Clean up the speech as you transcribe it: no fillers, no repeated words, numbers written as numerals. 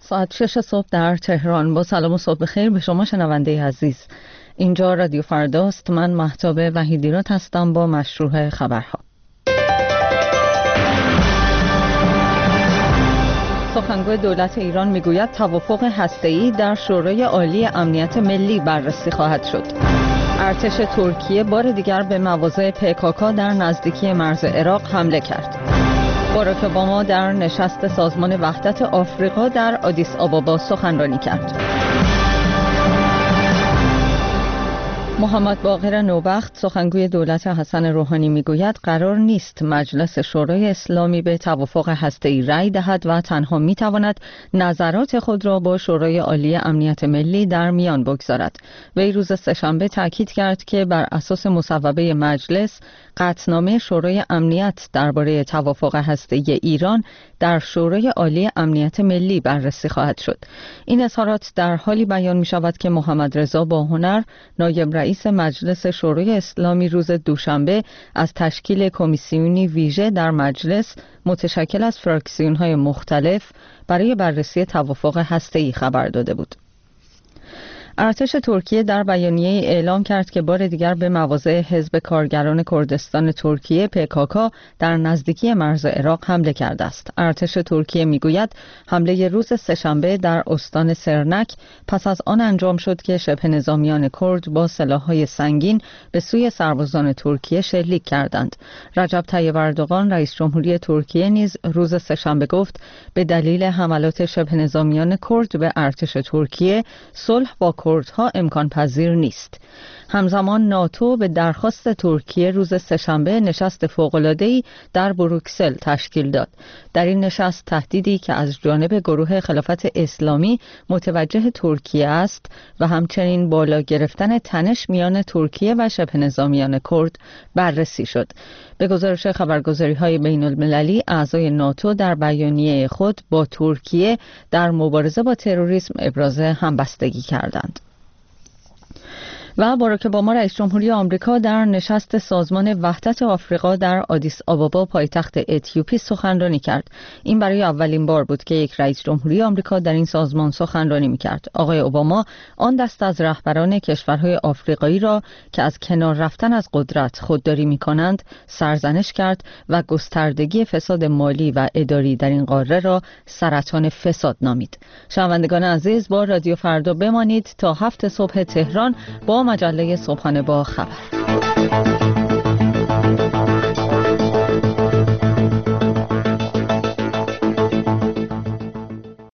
ساعت 6 صبح در تهران. با سلام و صبح بخیر به شما شنونده عزیز. اینجا رادیو فرداست. من مهتاب وحیدیراد هستم با مشروع خبرها. سخنگوی دولت ایران میگوید توافق هسته‌ای در شورای عالی امنیت ملی بررسی خواهد شد. ارتش ترکیه بار دیگر به مواضع PKK در نزدیکی مرز عراق حمله کرد. باراک اوباما در نشست سازمان وحدت آفریقا در آدیس آبابا سخنرانی کرد. محمد باقر نوبخت سخنگوی دولت حسن روحانی میگوید قرار نیست مجلس شورای اسلامی به توافق هسته‌ای رأی دهد و تنها میتواند نظرات خود را با شورای عالی امنیت ملی در میان بگذارد. وی روز سه‌شنبه تاکید کرد که بر اساس مصوبه مجلس قطعنامه شورای امنیت درباره توافق هسته‌ای ایران در شورای عالی امنیت ملی بررسی خواهد شد. این اظهارات در حالی بیان می شود که محمد رضا باهنر نایب رئیس مجلس شورای اسلامی روز دوشنبه از تشکیل کمیسیونی ویژه در مجلس متشکل از فراکسیون‌های مختلف برای بررسی توافق هسته‌ای خبر داده بود. ارتش ترکیه در بیانیه اعلام کرد که بار دیگر به مواضع حزب کارگران کردستان ترکیه PKK در نزدیکی مرز عراق حمله کرده است. ارتش ترکیه میگوید حمله روز سه‌شنبه در استان سرنک پس از آن انجام شد که شبه نظامیان کرد با سلاح‌های سنگین به سوی سربازان ترکیه شلیک کردند. رجب طیب اردوغان رئیس جمهوری ترکیه نیز روز سه‌شنبه گفت به دلیل حملات شبه نظامیان کرد به ارتش ترکیه صلح با کردها امکان پذیر نیست. همزمان ناتو به درخواست ترکیه روز سه‌شنبه نشست فوق‌العاده‌ای در بروکسل تشکیل داد. در این نشست تهدیدی که از جانب گروه خلافت اسلامی متوجه ترکیه است و همچنین بالا گرفتن تنش میان ترکیه و شبه نظامیان کرد بررسی شد. به گزارش خبرگزاری‌های بین‌المللی اعضای ناتو در بیانیه خود با ترکیه در مبارزه با تروریسم ابراز همبستگی کردند. و باراک اوباما رئیس جمهوری آمریکا در نشست سازمان وحدت آفریقا در آدیس آبابا پایتخت اتیوپی سخنرانی کرد. این برای اولین بار بود که یک رئیس جمهوری آمریکا در این سازمان سخنرانی می‌کرد. آقای اوباما آن دست از رهبران کشورهای آفریقایی را که از کنار رفتن از قدرت خودداری می‌کنند سرزنش کرد و گستردگی فساد مالی و اداری در این قاره را سرطان فساد نامید. شنوندگان عزیز با رادیو فردا بمانید تا 7 صبح تهران با مجله صبحانه با خبر.